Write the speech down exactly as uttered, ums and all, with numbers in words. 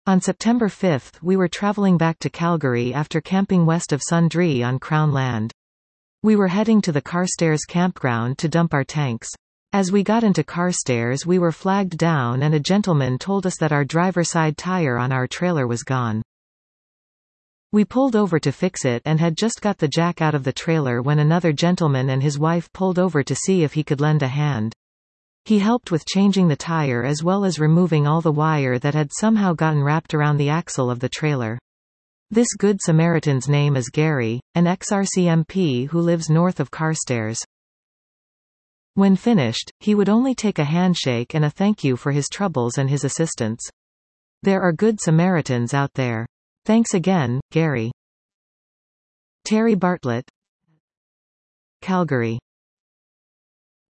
On September fifth we were traveling back to Calgary after camping west of Sundre on Crown Land. We were heading to the Carstairs campground to dump our tanks. As we got into Carstairs we were flagged down and a gentleman told us that our driver side tire on our trailer was gone. We pulled over to fix it and had just got the jack out of the trailer when another gentleman and his wife pulled over to see if he could lend a hand. He helped with changing the tire as well as removing all the wire that had somehow gotten wrapped around the axle of the trailer. This Good Samaritan's name is Gary, an ex-R C M P who lives north of Carstairs. When finished, he would only take a handshake and a thank you for his troubles and his assistance. There are good Samaritans out there. Thanks again, Gary. Terry Bartlett, Calgary.